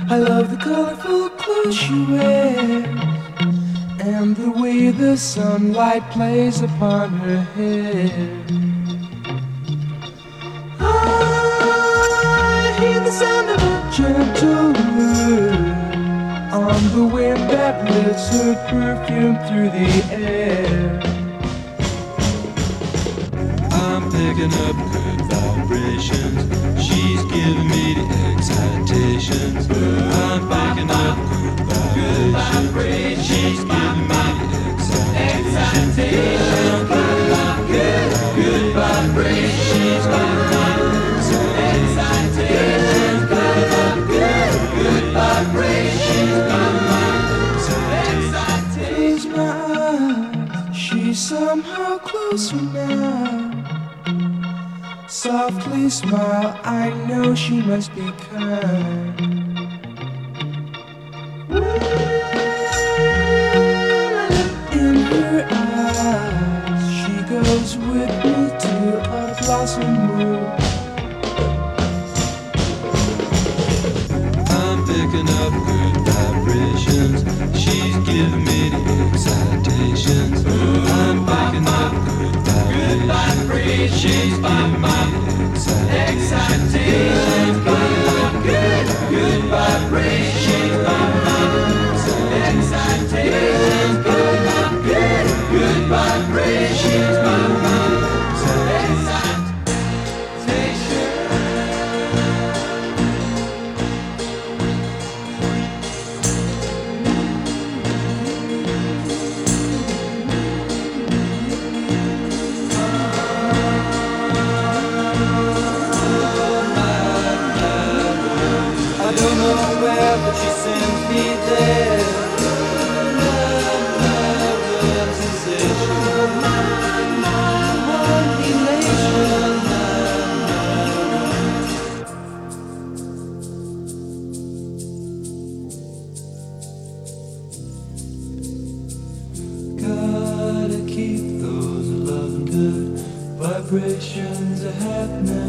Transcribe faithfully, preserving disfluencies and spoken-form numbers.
I love the colorful clothes she wears and the way the sunlight plays upon her hair. I hear the sound of a gentle word on the wind that lifts her perfume through the air. I'm picking up good vibrations. She's giving me the excitations. I'm picking up good vibrations. She's giving me the excitations. Good, good, good vibrations. She's giving me the excitations. Good, good, good vibrations. She's giving me the excitations. Close my eyes, she's somehow closer now. Softly smile, I know she must be kind. In her eyes, she goes with me to a blossom room. I'm picking up good vibrations. She's giving me the excitations. I'm picking up good vibrations. She's giving me the excitations. Good, good vibrations. She's giving me the excitations. Good, good vibrations. She's giving me the excitations. I don't know where, but she sends me there. Love, love, love, sensation. My, my, one elation. Gotta keep those loving good vibrations happening.